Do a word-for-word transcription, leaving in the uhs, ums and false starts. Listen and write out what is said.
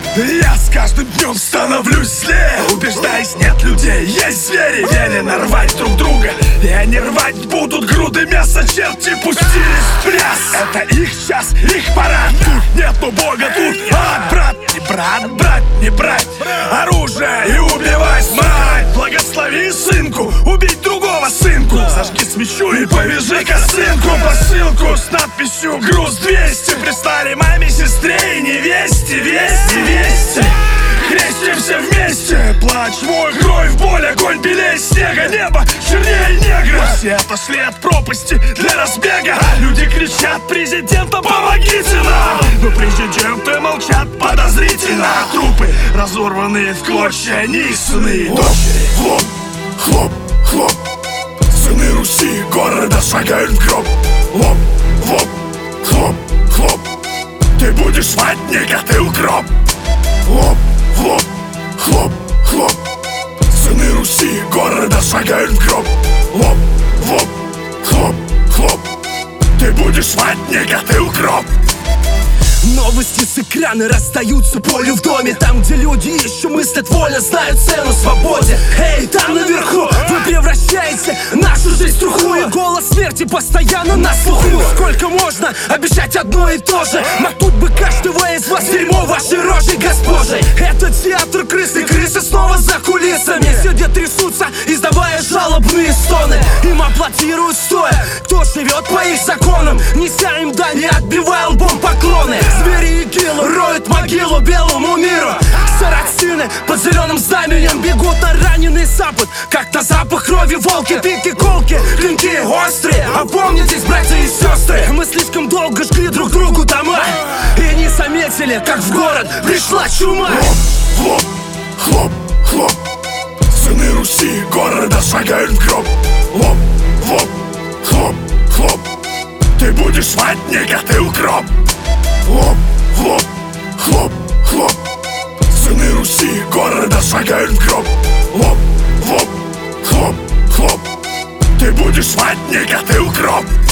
Я с каждым днем становлюсь злее, убеждаясь, нет людей, есть звери. Велено рвать друг друга, и они рвать будут груды мяса. Черти пустились в пляс, это их час, их пора. Тут нету бога, тут ад, брат, не брат, брат, не брать оружие и убивать. Мать, благослови сынку, убить другого сынку. Зажги свечу и повяжи косынку. Посылку с надписью «Груз двести» прислали маме, сестре и невесте. Вести, вести, крестимся вместе. Плач мой, кровь, боль, огонь белее снега. Небо чернее негра. Все отошли от пропасти для разбега. Люди кричат президентам: помогите нам! Но президенты молчат подозрительно. Трупы разорванные в клочья, они их сыны и дочери. Хлоп, хлоп, хлоп. Сыны Руси города шагают в гроб. Лоп, лоп, хлоп, хлоп. Ты будешь ватник, а ты укроп. Хлоп, хлоп, хлоп, хлоп. Сыны Руси города шагают в гроб. Лоп, лоп, хлоп, хлоп. Ты будешь ватник, а ты укроп. Новости с экрана расстаются полю в доме. Там, где люди еще мыслят вольно, знают цену свободе. Эй, там наверху вы превращаете нашу жизнь в труху. И голос смерти постоянно на слуху. Сколько можно обещать одно и то же? Макнуть бы каждого из вас дерьмо вашей рожей, госпожей. Это театр крысы, крысы снова за кулисами. Сидят, трясутся, издавая жалобные стоны. Им аплодируют стоя, кто живет по их законам, неся им дань и отбивая лбом поклоны. Звери и киллы роют могилу белому миру. Сарацины под зеленым знаменем бегут на раненый запад, как на запах крови волки. Пики, колки, клинки острые. Опомнитесь, братья и сестры, мы слишком долго жгли друг другу дома и не заметили, как в город пришла чума. Хлоп, хлоп, хлоп. Сыны Руси города шагают в гроб. Лоп, лоп, хлоп, хлоп. Ты будешь ватник, а ты укроп. Хлоп, хлоп, хлоп, хлоп. Сыны Руси города шагают в гроб. Лоп, лоп, хлоп, хлоп. Ты будешь ватник, а ты укроп.